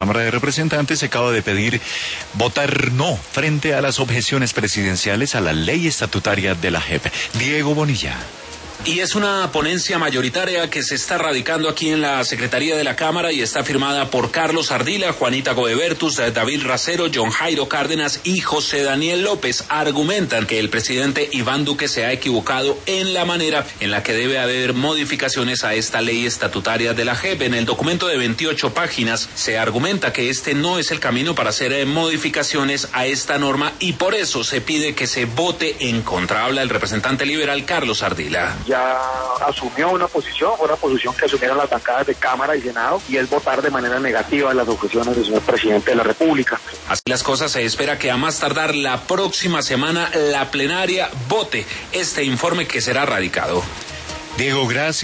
Cámara de Representantes acaba de pedir votar no frente a las objeciones presidenciales a la ley estatutaria de la JEP. Diego Bonilla. Y es una ponencia mayoritaria que se está radicando aquí en la Secretaría de la Cámara y está firmada por Carlos Ardila, Juanita Goebertus, David Racero, John Jairo Cárdenas y José Daniel López. Argumentan que el presidente Iván Duque se ha equivocado en la manera en la que debe haber modificaciones a esta ley estatutaria de la JEP. En el documento de 28 páginas se argumenta que este no es el camino para hacer modificaciones a esta norma y por eso se pide que se vote en contra. Habla el representante liberal Carlos Ardila. Ya asumió una posición que asumieron las bancadas de Cámara y Senado, y es votar de manera negativa las objeciones del señor presidente de la República. Así las cosas, se espera que a más tardar la próxima semana la plenaria vote este informe que será radicado. Diego, gracias.